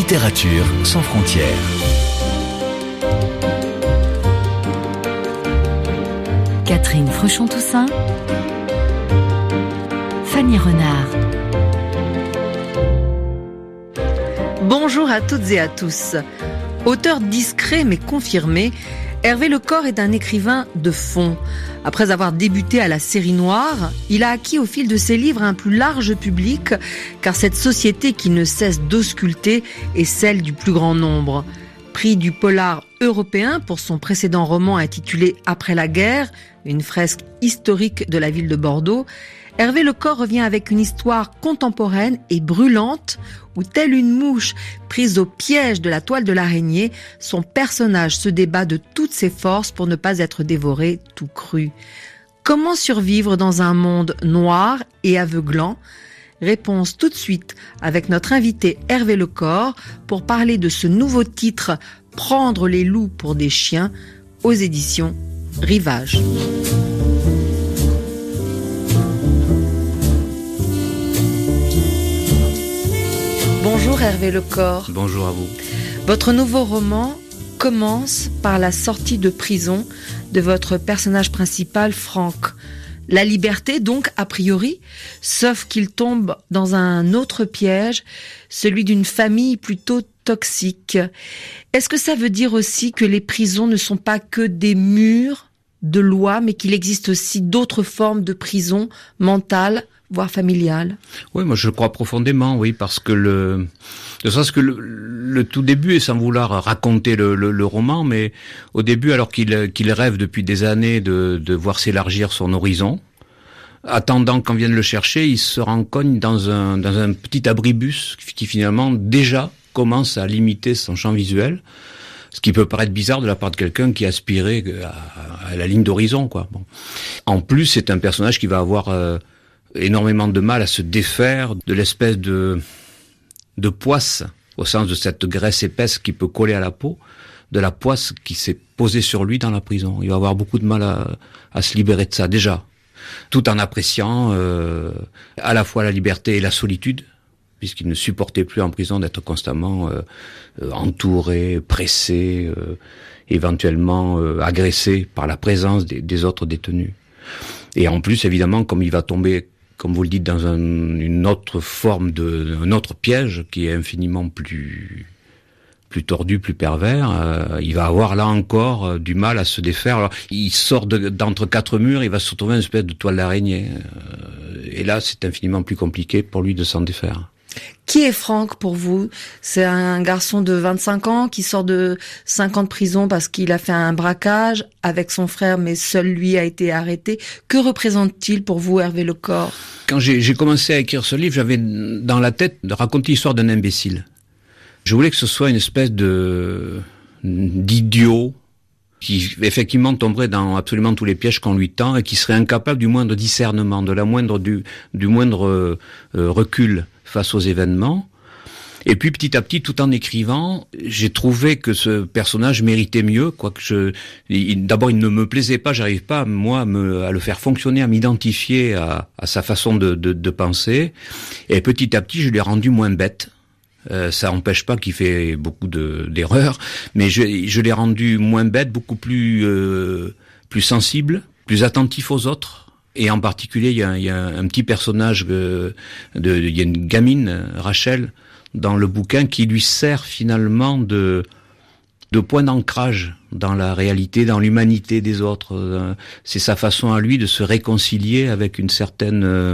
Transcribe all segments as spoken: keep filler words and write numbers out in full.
Littérature sans frontières. Catherine Fruchon-Toussaint, Fanny Renard. Bonjour à toutes et à tous. Auteur discret mais confirmé, Hervé Lecor est un écrivain de fond. Après avoir débuté à la série noire, il a acquis au fil de ses livres un plus large public, car cette société qui ne cesse d'ausculter est celle du plus grand nombre. Prix du polar européen pour son précédent roman intitulé Après la guerre, une fresque historique de la ville de Bordeaux, Hervé Lecor revient avec une histoire contemporaine et brûlante où, telle une mouche prise au piège de la toile de l'araignée, son personnage se débat de toutes ses forces pour ne pas être dévoré tout cru. Comment survivre dans un monde noir et aveuglant ? Réponse tout de suite avec notre invité Hervé Lecor pour parler de ce nouveau titre « Prendre les loups pour des chiens » aux éditions Rivage. Bonjour Hervé Lecor. Bonjour à vous. Votre nouveau roman commence par la sortie de prison de votre personnage principal, Franck. La liberté, donc, a priori, sauf qu'il tombe dans un autre piège, celui d'une famille plutôt toxique. Est-ce que ça veut dire aussi que les prisons ne sont pas que des murs de loi, mais qu'il existe aussi d'autres formes de prison mentale, voire familiale? Oui, moi je crois profondément, oui, parce que le, de sens que le, le tout début, et sans vouloir raconter le, le, le roman, mais au début, alors qu'il, qu'il rêve depuis des années de, de voir s'élargir son horizon, attendant qu'on vienne le chercher, il se rencogne dans un, dans un petit abribus qui finalement déjà commence à limiter son champ visuel. Ce qui peut paraître bizarre de la part de quelqu'un qui aspirait à, à la ligne d'horizon, quoi. Bon. En plus, c'est un personnage qui va avoir euh, énormément de mal à se défaire de l'espèce de de poisse, au sens de cette graisse épaisse qui peut coller à la peau, de la poisse qui s'est posée sur lui dans la prison. Il va avoir beaucoup de mal à, à se libérer de ça, déjà. Tout en appréciant euh, à la fois la liberté et la solitude, puisqu'il ne supportait plus en prison d'être constamment euh, euh, entouré, pressé, euh, éventuellement euh, agressé par la présence des, des autres détenus. Et en plus, évidemment, comme il va tomber, comme vous le dites, dans un, une autre forme de, un autre piège qui est infiniment plus plus tordu, plus pervers, euh, il va avoir là encore euh, du mal à se défaire. Alors, il sort de, d'entre quatre murs, il va se retrouver une espèce de toile d'araignée. Euh, et là, c'est infiniment plus compliqué pour lui de s'en défaire. Qui est Franck pour vous ? C'est un garçon de vingt-cinq ans qui sort de cinq ans de prison parce qu'il a fait un braquage avec son frère, mais seul lui a été arrêté. Que représente-t-il pour vous, Hervé Lecor ? Quand j'ai, j'ai commencé à écrire ce livre, j'avais dans la tête de raconter l'histoire d'un imbécile. Je voulais que ce soit une espèce de d'idiot qui effectivement tomberait dans absolument tous les pièges qu'on lui tend et qui serait incapable du moindre discernement, de la moindre du, du moindre euh, recul face aux événements. Et puis petit à petit, tout en écrivant, j'ai trouvé que ce personnage méritait mieux, quoique je, il, d'abord il ne me plaisait pas, j'arrive pas moi à, me, à le faire fonctionner, à m'identifier à, à sa façon de, de, de penser. Et petit à petit, je l'ai rendu moins bête. Euh, ça n'empêche pas qu'il fait beaucoup de, d'erreurs, mais je, je l'ai rendu moins bête, beaucoup plus euh, plus sensible, plus attentif aux autres. Et en particulier, il y a, il y a un petit personnage, de, de, il y a une gamine, Rachel, dans le bouquin, qui lui sert finalement de de point d'ancrage dans la réalité, dans l'humanité des autres. C'est sa façon à lui de se réconcilier avec une certaine... Euh,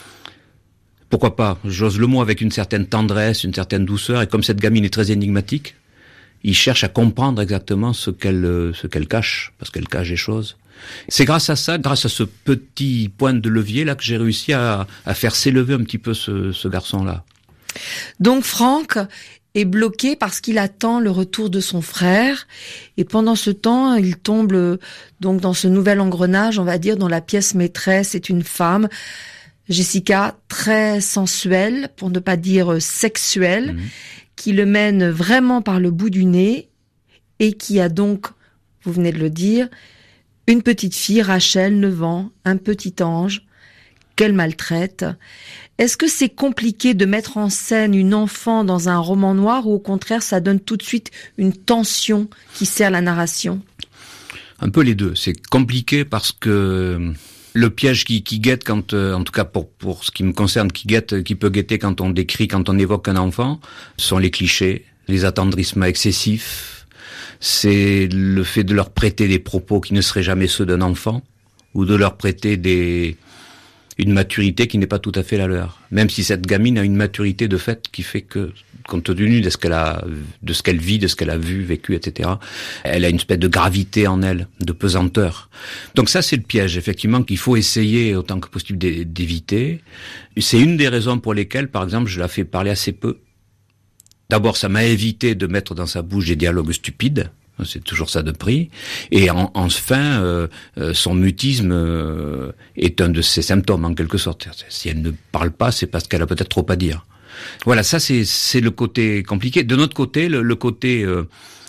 pourquoi pas, j'ose le mot, avec une certaine tendresse, une certaine douceur, et comme cette gamine est très énigmatique, il cherche à comprendre exactement ce qu'elle ce qu'elle cache, parce qu'elle cache des choses. C'est grâce à ça, grâce à ce petit point de levier là, que j'ai réussi à, à faire s'élever un petit peu ce, ce garçon-là. Donc Franck est bloqué parce qu'il attend le retour de son frère, et pendant ce temps, il tombe donc dans ce nouvel engrenage, on va dire, dont la pièce maîtresse est une femme, Jessica, très sensuelle, pour ne pas dire sexuelle, mmh. qui le mène vraiment par le bout du nez et qui a donc, vous venez de le dire, une petite fille, Rachel, neuf ans, un petit ange. qu'elle maltraite. Est-ce que c'est compliqué de mettre en scène une enfant dans un roman noir ou au contraire ça donne tout de suite une tension qui sert la narration ? Un peu les deux. C'est compliqué parce que le piège qui, qui guette quand, euh, en tout cas pour pour ce qui me concerne, qui guette, qui peut guetter quand on décrit, quand on évoque un enfant, sont les clichés, les attendrissements excessifs. C'est le fait de leur prêter des propos qui ne seraient jamais ceux d'un enfant, ou de leur prêter des une maturité qui n'est pas tout à fait la leur. Même si cette gamine a une maturité de fait qui fait que, compte tenu de ce qu'elle a, de ce qu'elle vit, de ce qu'elle a vu, vécu, et cetera, elle a une espèce de gravité en elle, de pesanteur. Donc ça, c'est le piège, effectivement, qu'il faut essayer autant que possible d'éviter. C'est une des raisons pour lesquelles, par exemple, je la fais parler assez peu. D'abord, ça m'a évité de mettre dans sa bouche des dialogues stupides. C'est toujours ça de prix. Et en, enfin, euh, euh, son mutisme euh, est un de ses symptômes, en quelque sorte. Si elle ne parle pas, c'est parce qu'elle a peut-être trop à dire. Voilà, ça c'est, c'est le côté compliqué. De notre côté, le, le côté... Euh,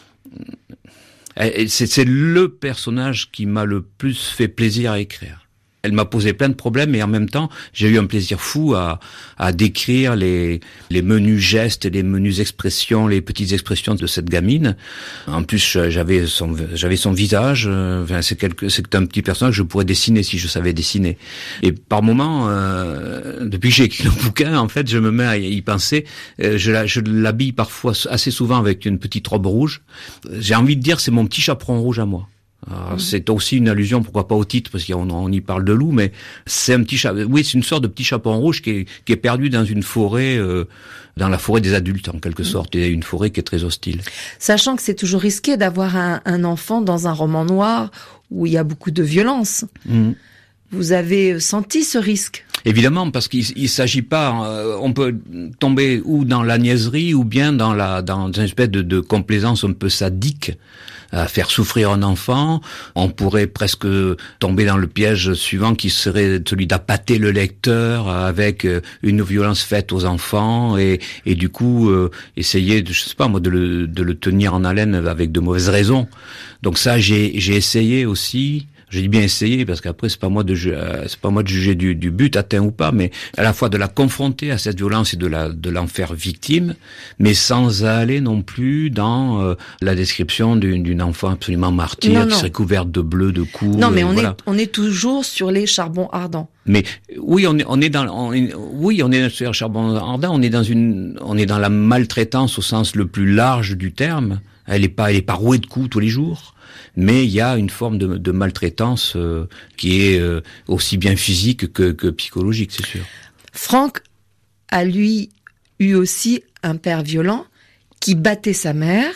c'est, c'est le personnage qui m'a le plus fait plaisir à écrire. Elle m'a posé plein de problèmes et en même temps, j'ai eu un plaisir fou à, à décrire les, les menus gestes, les menus expressions, les petites expressions de cette gamine. En plus, j'avais son, j'avais son visage. Enfin, c'est quelque, c'est un petit personnage que je pourrais dessiner si je savais dessiner. Et par moments, euh, depuis que j'ai écrit le bouquin, en fait, je me mets à y penser. Je, la, je l'habille parfois assez souvent avec une petite robe rouge. J'ai envie de dire, c'est mon petit chaperon rouge à moi. Alors, c'est aussi une allusion, pourquoi pas au titre, parce qu'on on y parle de loup, mais c'est un petit chaperon. Oui, c'est une sorte de petit chaperon rouge qui est, qui est perdu dans une forêt, euh, dans la forêt des adultes en quelque sorte, et une forêt qui est très hostile. Sachant que c'est toujours risqué d'avoir un, un enfant dans un roman noir où il y a beaucoup de violence. Mmh. Vous avez senti ce risque ? Évidemment, parce qu'il il s'agit pas, euh, on peut tomber ou dans la niaiserie ou bien dans la dans une espèce de, de complaisance un peu sadique à faire souffrir un enfant. On pourrait presque tomber dans le piège suivant qui serait celui d'appâter le lecteur avec une violence faite aux enfants et et du coup euh, essayer de, je sais pas moi, de le de le tenir en haleine avec de mauvaises raisons. Donc ça, j'ai j'ai essayé aussi. Je dis bien essayer parce qu'après c'est pas moi de c'est pas moi de juger du, du but atteint ou pas, mais à la fois de la confronter à cette violence et de la de l'en faire victime, mais sans aller non plus dans euh, la description d'une, d'une enfant absolument martyre non, non. qui serait couverte de bleu, de coups. Non, mais euh, on voilà. est on est toujours sur les charbons ardents. Mais oui, on est on est dans on est, oui on est sur les charbons ardents. On est dans une on est dans la maltraitance au sens le plus large du terme. Elle est pas elle est pas rouée de coups tous les jours. Mais il y a une forme de, de maltraitance euh, qui est euh, aussi bien physique que, que psychologique, c'est sûr. Franck a, lui, eu aussi un père violent qui battait sa mère.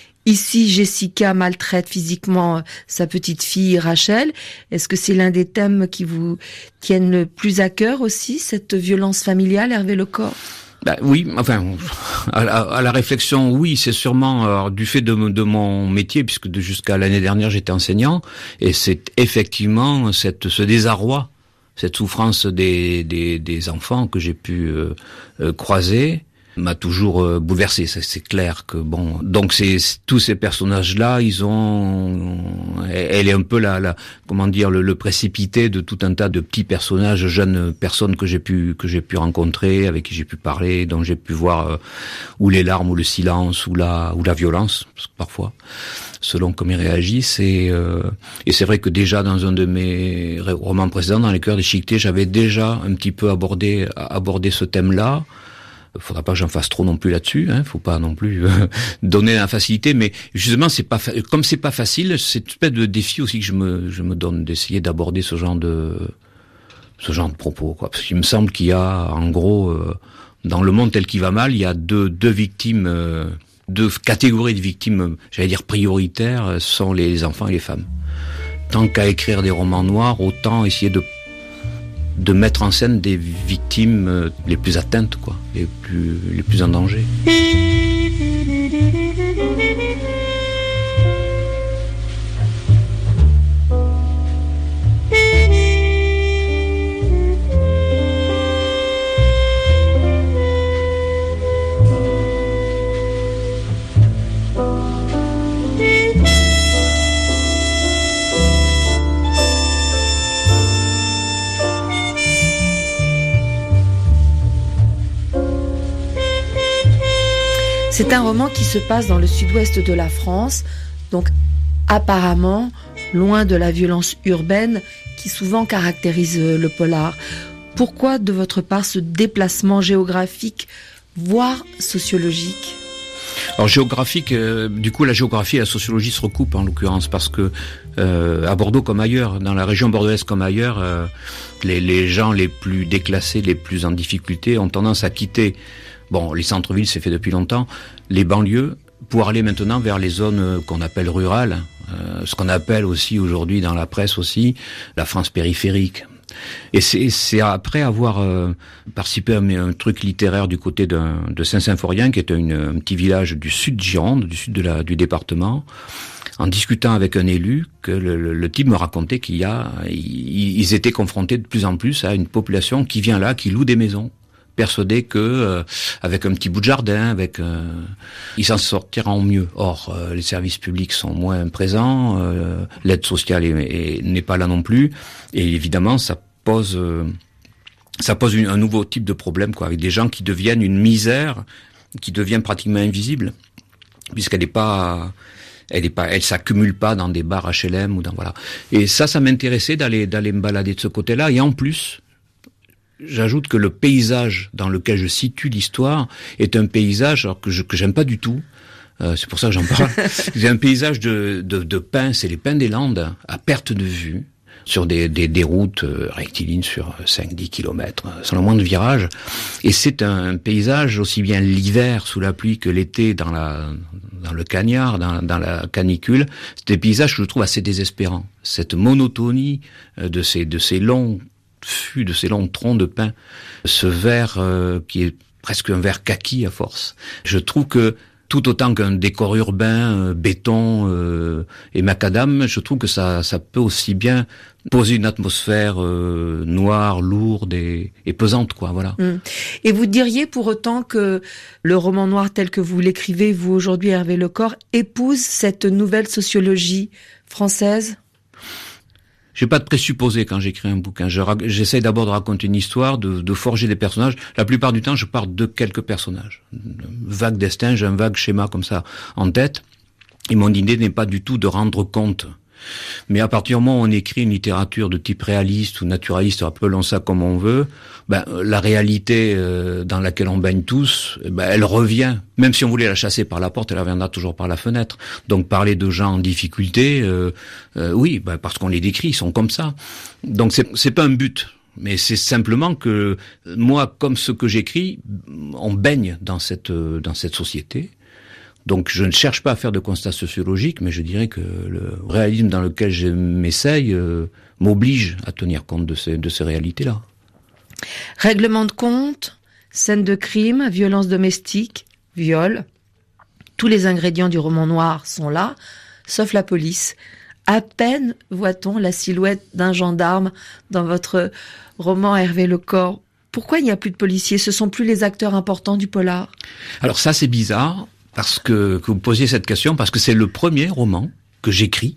Ici, Jessica maltraite physiquement sa petite fille Rachel. Est-ce que c'est l'un des thèmes qui vous tiennent le plus à cœur aussi, cette violence familiale, Hervé Lecor ? Bah, oui, enfin, à la, à la réflexion, oui, c'est sûrement alors, du fait de, de mon métier, puisque de, jusqu'à l'année dernière j'étais enseignant, et c'est effectivement cette, ce désarroi, cette souffrance des, des, des enfants que j'ai pu euh, euh, croiser, m'a toujours euh, bouleversé. C'est, c'est clair que bon, donc c'est tous ces personnages-là, ils ont, elle est un peu la, la comment dire, le, le précipité de tout un tas de petits personnages, jeunes personnes que j'ai pu que j'ai pu rencontrer, avec qui j'ai pu parler, dont j'ai pu voir euh, ou les larmes, ou le silence, ou la ou la violence, parfois, selon comment ils réagissent. Et, euh, et c'est vrai que déjà dans un de mes romans précédents, dans Les Cœurs déchiquetés, j'avais déjà un petit peu abordé abordé ce thème-là. Faudra pas que j'en fasse trop non plus là-dessus, hein. Faut pas non plus euh, donner la facilité, mais justement c'est pas fa- comme c'est pas facile, c'est une espèce de défi aussi que je me je me donne d'essayer d'aborder ce genre de ce genre de propos, quoi. Parce qu'il me semble qu'il y a en gros euh, dans le monde tel qu'il va mal, il y a deux deux victimes, euh, deux catégories de victimes, j'allais dire prioritaires, sont les enfants et les femmes. Tant qu'à écrire des romans noirs, autant essayer de de mettre en scène des victimes les plus atteintes, quoi, les plus, les plus en danger. C'est un roman qui se passe dans le sud-ouest de la France, donc apparemment loin de la violence urbaine qui souvent caractérise le polar. Pourquoi de votre part ce déplacement géographique, voire sociologique ? Alors géographique, euh, du coup la géographie et la sociologie se recoupent en l'occurrence parce que euh, à Bordeaux comme ailleurs, dans la région bordelaise comme ailleurs, euh, les, les gens les plus déclassés, les plus en difficulté ont tendance à quitter, bon les centres-villes c'est fait depuis longtemps, les banlieues pour aller maintenant vers les zones qu'on appelle rurales, euh, ce qu'on appelle aussi aujourd'hui dans la presse aussi la France périphérique. Et c'est, c'est après avoir euh, participé à un, un truc littéraire du côté de, de Saint-Symphorien, qui est une, un petit village du sud de Gironde, du sud de la, du département, en discutant avec un élu, que le, le, le type me racontait qu'il y a, ils, ils étaient confrontés de plus en plus à une population qui vient là, qui loue des maisons, persuadés que euh, avec un petit bout de jardin, avec euh, ils s'en sortiront mieux. Or, euh, les services publics sont moins présents, euh, l'aide sociale est, est, n'est pas là non plus, et évidemment, ça pose euh, ça pose une, un nouveau type de problème, quoi, avec des gens qui deviennent une misère, qui devient pratiquement invisible, puisqu'elle n'est pas elle est pas, elle s'accumule pas dans des bars H L M ou dans voilà. Et ça, ça m'intéressait d'aller d'aller me balader de ce côté-là, et en plus. J'ajoute que le paysage dans lequel je situe l'histoire est un paysage alors que je que j'aime pas du tout. Euh, c'est pour ça que j'en parle. C'est un paysage de de, de pins, c'est les pins des Landes à perte de vue sur des des, des routes rectilignes sur cinq dix kilomètres sans le moindre virage. Et c'est un paysage aussi bien l'hiver sous la pluie que l'été dans la dans le cagnard, dans, dans la canicule. C'est des paysages que je trouve assez désespérants. Cette monotonie de ces de ces longs fût de ces longs troncs de pin, ce vert euh, qui est presque un vert kaki à force. Je trouve que tout autant qu'un décor urbain, euh, béton euh, et macadam, je trouve que ça, ça peut aussi bien poser une atmosphère euh, noire, lourde et, et pesante, quoi. Voilà. Mmh. Et vous diriez pour autant que le roman noir tel que vous l'écrivez, vous aujourd'hui, Hervé Lecor, épouse cette nouvelle sociologie française ? J'ai pas de présupposé quand j'écris un bouquin. Je, j'essaie d'abord de raconter une histoire, de, de forger des personnages. La plupart du temps, je pars de quelques personnages. Un vague destin, j'ai un vague schéma comme ça en tête. Et mon idée n'est pas du tout de rendre compte. Mais à partir du moment où on écrit une littérature de type réaliste ou naturaliste, appelons ça comme on veut, ben la réalité euh, dans laquelle on baigne tous, ben elle revient. Même si on voulait la chasser par la porte, elle reviendra toujours par la fenêtre. Donc parler de gens en difficulté, euh, euh, oui, ben parce qu'on les décrit, ils sont comme ça. Donc c'est c'est pas un but. Mais c'est simplement que moi, comme ce que j'écris, on baigne dans cette dans cette société. Donc je ne cherche pas à faire de constats sociologiques, mais je dirais que le réalisme dans lequel je m'essaye euh, m'oblige à tenir compte de ces, de ces réalités-là. Règlement de compte, scène de crime, violence domestique, viol. Tous les ingrédients du roman noir sont là, sauf la police. À peine voit-on la silhouette d'un gendarme dans votre roman Hervé Lecor. Pourquoi il n'y a plus de policiers ? Ce sont plus les acteurs importants du polar ? Alors ça, c'est bizarre. Parce que, que vous posiez cette question, parce que c'est le premier roman que j'écris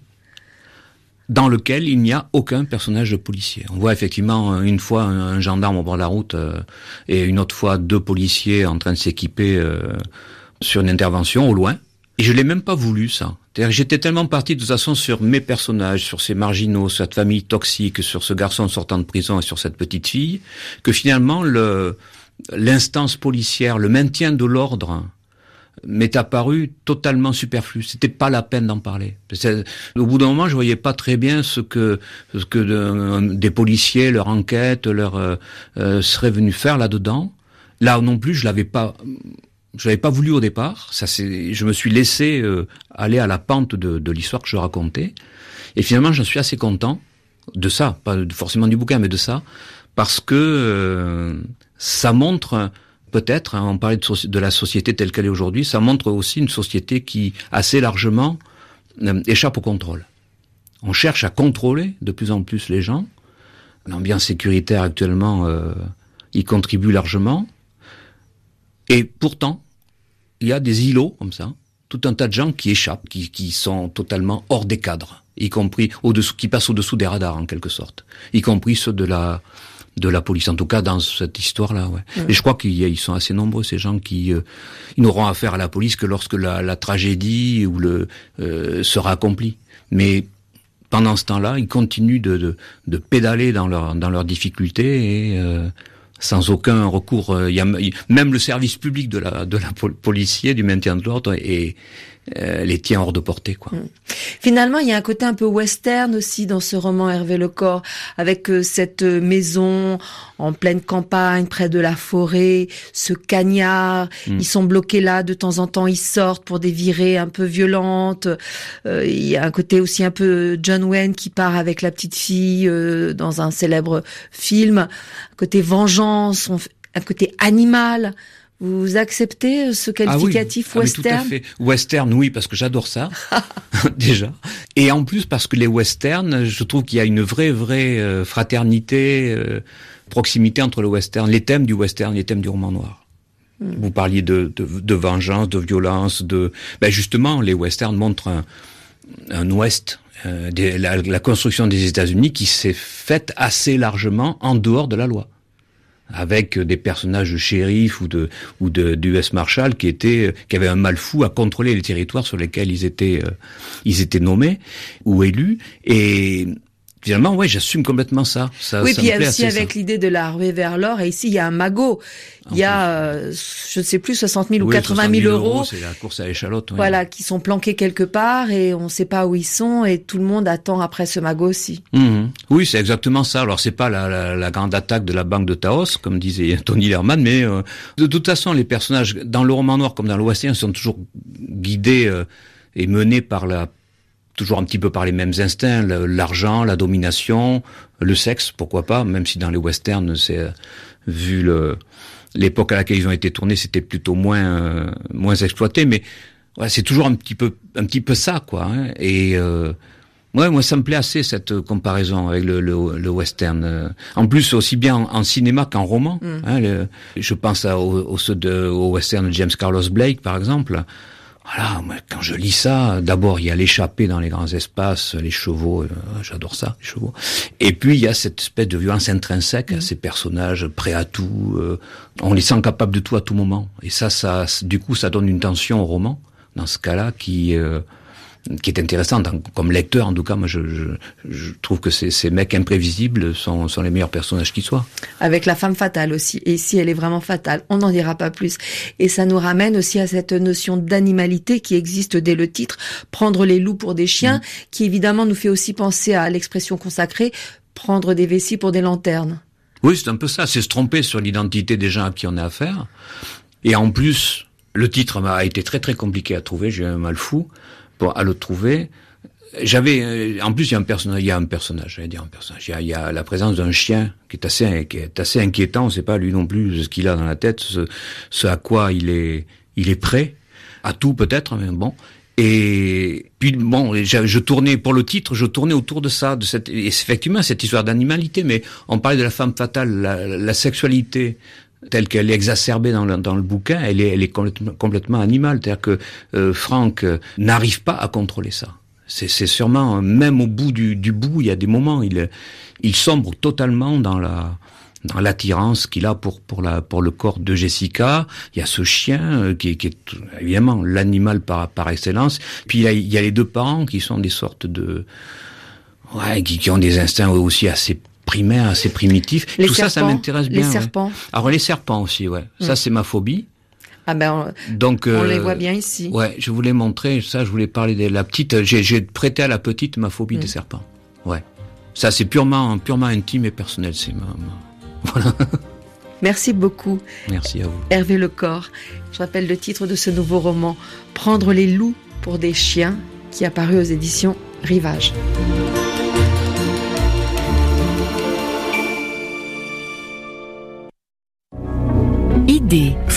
dans lequel il n'y a aucun personnage de policier. On voit effectivement une fois un, un gendarme au bord de la route euh, et une autre fois deux policiers en train de s'équiper euh, sur une intervention au loin. Et je l'ai même pas voulu, ça. C'est-à-dire que j'étais tellement parti de toute façon sur mes personnages, sur ces marginaux, sur cette famille toxique, sur ce garçon sortant de prison et sur cette petite fille, que finalement le l'instance policière, le maintien de l'ordre m'est apparu totalement superflu. C'était pas la peine d'en parler. C'est, au bout d'un moment, je voyais pas très bien ce que ce que de, des policiers, leur enquête, leur euh, euh, seraient venus faire là-dedans. Là non plus, je l'avais pas, je l'avais pas voulu au départ. Ça, c'est, je me suis laissé euh, aller à la pente de, de l'histoire que je racontais. Et finalement, j'en suis assez content de ça, pas forcément du bouquin, mais de ça, parce que euh, ça montre. Peut-être, hein, on parlait de, soci- de la société telle qu'elle est aujourd'hui, ça montre aussi une société qui, assez largement, euh, échappe au contrôle. On cherche à contrôler de plus en plus les gens. L'ambiance sécuritaire actuellement euh, y contribue largement. Et pourtant, il y a des îlots comme ça, tout un tas de gens qui échappent, qui, qui sont totalement hors des cadres, y compris au-dessous, qui passent au-dessous des radars en quelque sorte, y compris ceux de la de la police, en tout cas dans cette histoire-là. Ouais. Mmh. Et je crois qu'ils sont assez nombreux, ces gens qui euh, ils n'auront affaire à la police que lorsque la, la tragédie ou le euh, sera accomplie. Mais pendant ce temps-là, ils continuent de, de, de pédaler dans leur dans leurs difficultés et euh, sans aucun recours. Il y a même le service public de la de la policier du maintien de l'ordre et Euh, les tient hors de portée, quoi. Mmh. Finalement, il y a un côté un peu western aussi dans ce roman Hervé Lecor, avec euh, cette maison en pleine campagne, près de la forêt, ce cagnard. Mmh. Ils sont bloqués là, de temps en temps, ils sortent pour des virées un peu violentes. Euh, il y a un côté aussi un peu John Wayne qui part avec la petite fille euh, dans un célèbre film. Un côté vengeance, un côté animal. Vous acceptez ce qualificatif ah oui. western? Ah oui, tout à fait. Western, oui, parce que j'adore ça, déjà. Et en plus, parce que les westerns, je trouve qu'il y a une vraie, vraie euh, fraternité, euh, proximité entre le western, les thèmes du western, les thèmes du roman noir. Mm. Vous parliez de, de, de vengeance, de violence, de... Ben justement, les westerns montrent un, un ouest, euh, des, la, la construction des États-Unis qui s'est faite assez largement en dehors de la loi, avec des personnages de shérifs ou de ou de d'U S Marshal qui étaient qui avaient un mal fou à contrôler les territoires sur lesquels ils étaient euh, ils étaient nommés ou élus. Et finalement, ouais, j'assume complètement ça. ça oui, ça puis il y a plaît aussi assez, avec ça. l'idée de la ruée vers l'or. Et ici, il y a un magot. Il y a, euh, je ne sais plus, soixante mille ou oui, quatre-vingt mille euros. C'est la course à l'échalote. Oui. Voilà, qui sont planqués quelque part et on ne sait pas où ils sont et tout le monde attend après ce magot aussi. Mmh. Oui, c'est exactement ça. Alors, c'est pas la, la, la grande attaque de la banque de Taos, comme disait Tony Lerman, mais euh, de toute façon, les personnages, dans le roman noir comme dans le western, sont toujours guidés euh, et menés par la toujours un petit peu par les mêmes instincts, l'argent, la domination, le sexe, pourquoi pas, même si dans les westerns, c'est vu le l'époque à laquelle ils ont été tournés, c'était plutôt moins euh, moins exploité, mais ouais, c'est toujours un petit peu un petit peu ça, quoi. Hein, et euh, ouais, moi ça me plaît assez cette comparaison avec le le, le western. En plus, aussi bien en, en cinéma qu'en roman. Mm. Hein, le, je pense à, au, au, de, au western de James Carlos Blake, par exemple. Voilà, moi, quand je lis ça, d'abord il y a l'échappée dans les grands espaces, les chevaux, euh, j'adore ça, les chevaux. Et puis il y a cette espèce de violence intrinsèque, mmh. ces personnages prêts à tout, euh, on les sent capables de tout à tout moment. Et ça, ça, du coup, ça donne une tension au roman, dans ce cas-là, qui euh, qui est intéressante. Comme lecteur, en tout cas, moi, je, je, je trouve que ces, ces mecs imprévisibles sont, sont les meilleurs personnages qui soient. Avec la femme fatale aussi. Et ici, elle est vraiment fatale. On n'en dira pas plus. Et ça nous ramène aussi à cette notion d'animalité qui existe dès le titre, prendre les loups pour des chiens, mmh. qui évidemment nous fait aussi penser à l'expression consacrée, prendre des vessies pour des lanternes. Oui, c'est un peu ça. C'est se tromper sur l'identité des gens à qui on a affaire. Et en plus, le titre a été très très compliqué à trouver. J'ai eu un mal fou pour à le trouver. J'avais, en plus, il y a un personnage, il y a un personnage, j'allais dire un personnage. Il y a, il y a la présence d'un chien qui est assez, qui est assez inquiétant. On ne sait pas lui non plus ce qu'il a dans la tête, ce, ce à quoi il est, il est prêt à tout peut-être, mais bon. Et puis bon, je, je tournais pour le titre, je tournais autour de ça, de cette, et effectivement cette histoire d'animalité. Mais on parlait de la femme fatale, la, la sexualité telle qu'elle est exacerbée dans le, dans le bouquin, elle est, elle est complètement, complètement animale. C'est-à-dire que euh, Franck euh, n'arrive pas à contrôler ça. C'est, c'est sûrement, même au bout du, du bout, il y a des moments, il, il sombre totalement dans la, dans l'attirance qu'il a pour, pour la, pour le corps de Jessica. Il y a ce chien euh, qui, est, qui est évidemment l'animal par, par excellence. Puis il y, a, il y a les deux parents qui sont des sortes de, ouais, qui, qui ont des instincts aussi assez primaire, assez primitif. Les Tout serpents, ça, ça m'intéresse bien. Les serpents. Ouais. Alors les serpents aussi, ouais. Mmh. Ça, c'est ma phobie. Ah ben, on, Donc, on euh, les voit bien ici. Ouais, je voulais montrer ça. Je voulais parler de la petite. J'ai, j'ai prêté à la petite ma phobie mmh. des serpents. Ouais. Ça, c'est purement, purement intime et personnel. C'est ma, ma... voilà. Merci beaucoup. Merci à vous. Hervé Lecor. Je rappelle le titre de ce nouveau roman, Prendre les loups pour des chiens, qui est apparu aux éditions Rivage. Idées,